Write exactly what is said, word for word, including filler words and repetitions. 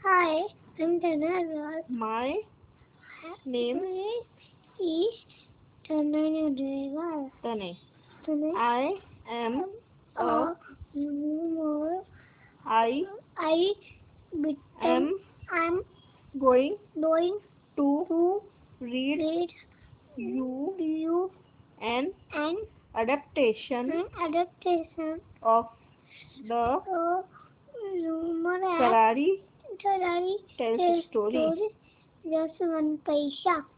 Hi, I'm Tanazar. My name is Tanazar. Tane. Tanay. I am a A more I I become am I'm going going to to read read you you an an adaptation an adaptation of the of rumor at Ferrari Ferrari tells tales story. story just one paisa.